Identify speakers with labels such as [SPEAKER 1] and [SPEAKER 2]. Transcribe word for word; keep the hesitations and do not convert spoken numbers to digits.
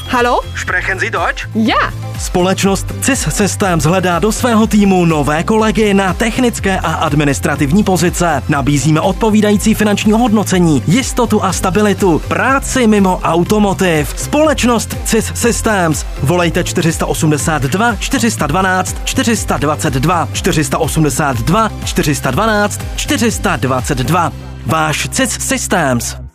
[SPEAKER 1] Hallo?
[SPEAKER 2] Sprechen Sie Deutsch?
[SPEAKER 1] Ja.
[SPEAKER 2] Společnost C I S Systems hledá do svého týmu nové kolegy na technické a administrativní pozice. Nabízíme odpovídající finanční ohodnocení, jistotu a stabilitu, práci mimo automotiv. Společnost C I S Systems. Volejte čtyři osm dva, čtyři jedna dva, čtyři dva dva, čtyři osm dva, čtyři jedna dva, čtyři dva dva. Váš C I S Systems.